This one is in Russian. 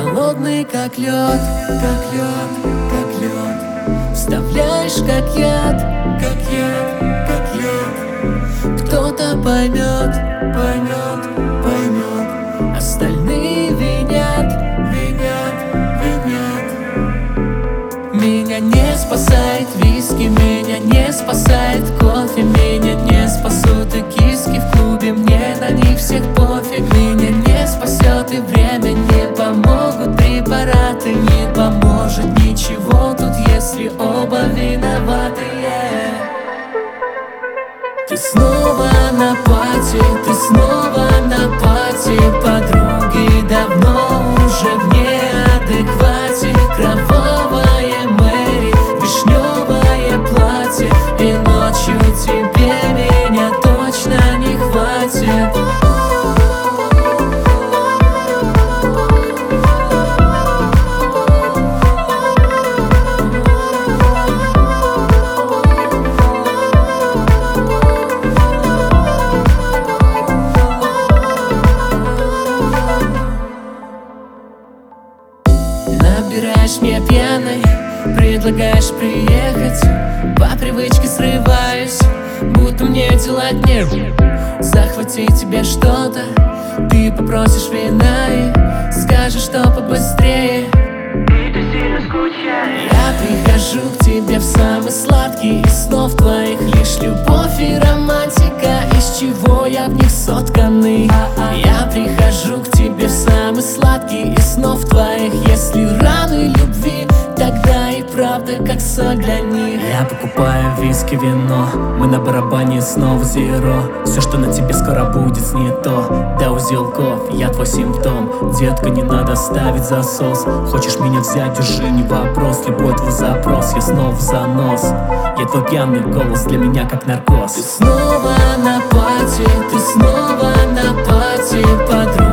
Холодный как лед, как лед, как лед. Вставляешь как яд, как яд, как яд. Кто-то поймет, поймет, поймет. Остальные винят, винят, винят. Меня не спасает виски, меня не спасает кофе, меня не спасут и киски в клубе, мне на них всех пофиг. Меня не спасет и время, не помогут препараты, не поможет ничего тут, если оба виноватые. Ты снова на пати, ты снова на пати. Подруги давно уже в неадеквате. Кровавая Мэри, вишневое платье. И ночью тебе меня точно не хватит. Набираешь меня пьяной, предлагаешь приехать. По привычке срываюсь, будто мне делать нечего. Захватить тебе что-то, ты попросишь вина и скажешь, что побыстрее. И ты сильно скучаешь. Я прихожу к тебе в самый сладкий из снов твоих. Лишь любовь и романтика, из чего я в них сотканный. Я прихожу к тебе в самый сладкий из снов твоих. Если раны любви, тогда и правда как соль для них. Я покупаю виски, вино, мы на барабане снова зеро. Все, что на тебе скоро будет снято. До узелков, я твой симптом. Детка, не надо ставить засос. Хочешь меня взять, уже не вопрос. Любой твой запрос, я снова в занос. Я твой пьяный голос, для меня как наркоз. Ты снова на пати, ты снова на пати, подруга.